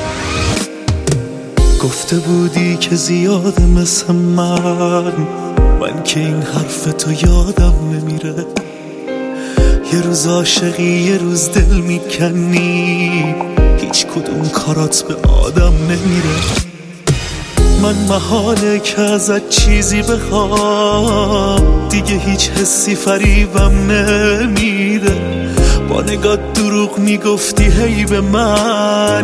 گفته بودی که زیاده مثل من که این حرف تو یادم نمیره. یه روز عاشقی یه روز دل میکنی، هیچ کدوم کارات به آدم نمیره. من محاله که ازت چیزی بخوام، دیگه هیچ حسی فریبم نمیده. با نگاه دروغ میگفتی هی به من،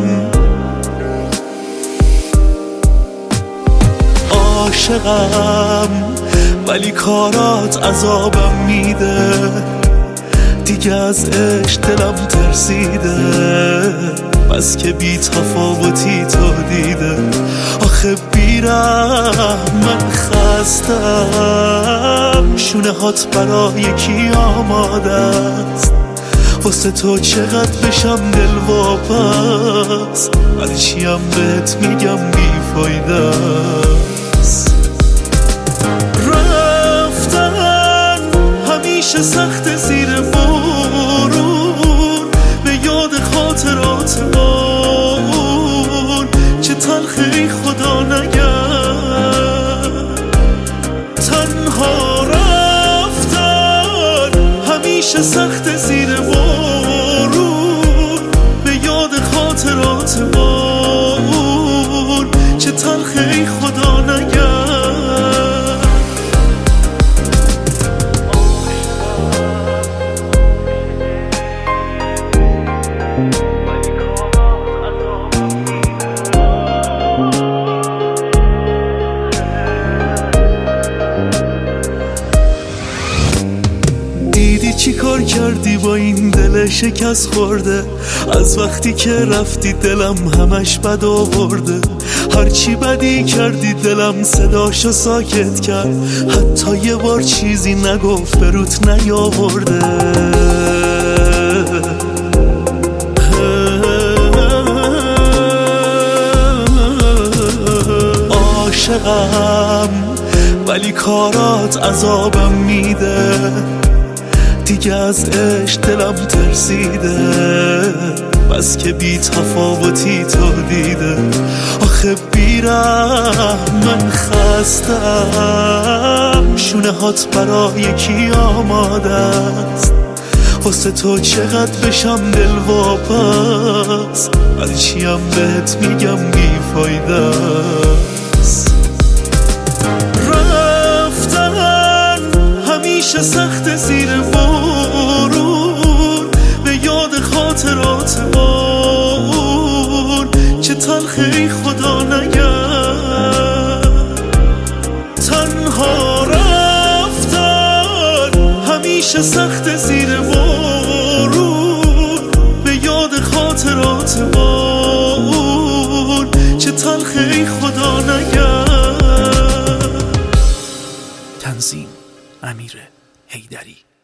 عاشقم ولی کارات عذابم میده. دیگه از عشق دلم ترسیده، بس که بی تفاوتی تو دیده. آخه بیرم من خستم، شونه هات برای کی آماده است؟ واسه تو چقدر بشم دلواپس، ولی چیم بهت میگم بیفایده است. رفتن همیشه سخت زیر بارون، به یاد خاطرات اون چه تلخی خدا نگرد. تنها رفتن همیشه سخت زیر بارون، به یاد خاطرات اون چه تلخی خدا نگرد. دیدی چی کار کردی با این دل شکست خورده؟ از وقتی که رفتی دلم همش بد آورده. هرچی بدی کردی دلم صداشو ساکت کرد، حتی یه بار چیزی نگفت به روت نیاورده. عاشقم ولی کارات عذابم میده. دیگه از عشق دلم ترسیده، بس که بی تفاوتی تو دیده. آخه بیرم من خستم، شونه هات برای کی آماده است؟ واسه تو چقدر بشم دلواپس، ولی چیم بهت میگم بیفایده است. رفتن همیشه سخت زیر بارون، به یاد خاطرات اون چه تلخی خدا نگرد. تنها رفتن همیشه سخت زیر بارون، به یاد خاطرات اون چه تلخی خدا نگرد. تنظیم: امیر حیدری.